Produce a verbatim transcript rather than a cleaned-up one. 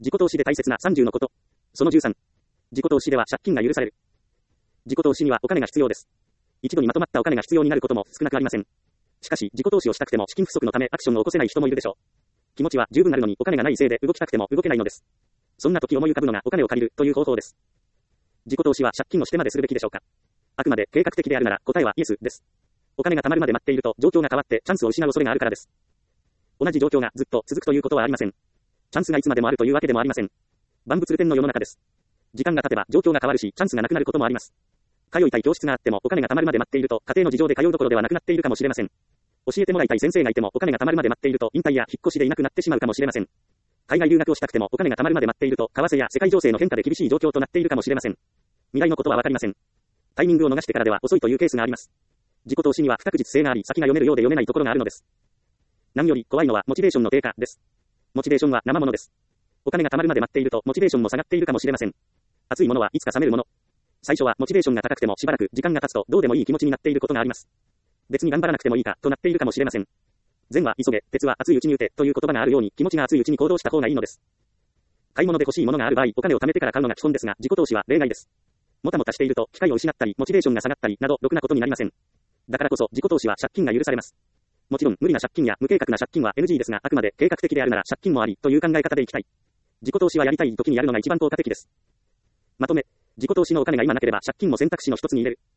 自己投資で大切なさんじゅうのこと。そのじゅうさん。自己投資では借金が許される。自己投資にはお金が必要です。一度にまとまったお金が必要になることも少なくありません。しかし、自己投資をしたくても資金不足のためアクションを起こせない人もいるでしょう。気持ちは十分あるのにお金がないせいで動きたくても動けないのです。そんな時思い浮かぶのがお金を借りるという方法です。自己投資は借金をしてまでするべきでしょうか。あくまで計画的であるなら答えはイエスです。お金が貯まるまで待っていると状況が変わってチャンスを失う恐れがあるからです。同じ状況がずっと続くということはありません。チャンスがいつまでもあるというわけでもありません。万物流転の世の中です。時間が経てば状況が変わるしチャンスがなくなることもあります。通いたい教室があってもお金が貯まるまで待っていると家庭の事情で通うどころではなくなっているかもしれません。教えてもらいたい先生がいてもお金が貯まるまで待っていると引退や引っ越しでいなくなってしまうかもしれません。海外留学をしたくてもお金が貯まるまで待っていると為替や世界情勢の変化で厳しい状況となっているかもしれません。未来のことはわかりません。タイミングを逃してからでは遅いというケースがあります。自己投資には不確実性があり先が読めるようで読めないところがあるのです。何より怖いのはモチベーションの低下です。モチベーションは生ものです。お金が貯まるまで待っているとモチベーションも下がっているかもしれません。熱いものはいつか冷めるもの。最初はモチベーションが高くてもしばらく時間が経つとどうでもいい気持ちになっていることがあります。別に頑張らなくてもいいかとなっているかもしれません。善は急げ、鉄は熱いうちに打てという言葉があるように気持ちが熱いうちに行動した方がいいのです。買い物で欲しいものがある場合、お金を貯めてから買うのが基本ですが、自己投資は例外です。もたもたしていると機会を失ったり、モチベーションが下がったりなどろくなことになりません。だからこそ自己投資は借金が許されます。もちろん無理な借金や無計画な借金は エヌジー ですが、あくまで計画的であるなら借金もありという考え方でいきたい。自己投資はやりたい時にやるのが一番効果的です。まとめ、自己投資のお金が今なければ借金も選択肢の一つに入れる。